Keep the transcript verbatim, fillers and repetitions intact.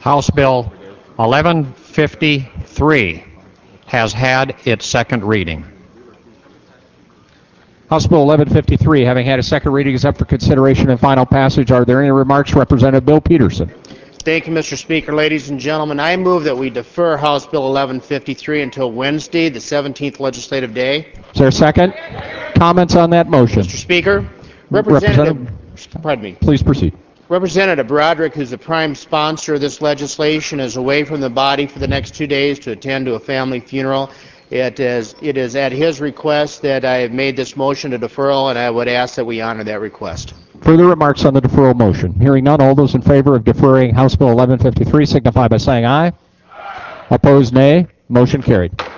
House Bill eleven fifty-three has had its second reading. House Bill eleven fifty-three, having had a second reading, is up for consideration and final passage. Are there any remarks? Representative Bill Peterson. Thank you, Mister Speaker. Ladies and gentlemen, I move that we defer House Bill eleven fifty-three until Wednesday, the seventeenth legislative day. Is there a second? Comments on that motion? Mister Speaker, Representative, Representative, pardon me. Please proceed. Representative Broderick, who's the prime sponsor of this legislation, is away from the body for the next two days to attend to a family funeral. It is, it is at his request that I have made this motion to deferral, and I would ask that we honor that request. Further remarks on the deferral motion? Hearing none, all those in favor of deferring House Bill eleven fifty-three signify by saying aye. Opposed, nay. Motion carried.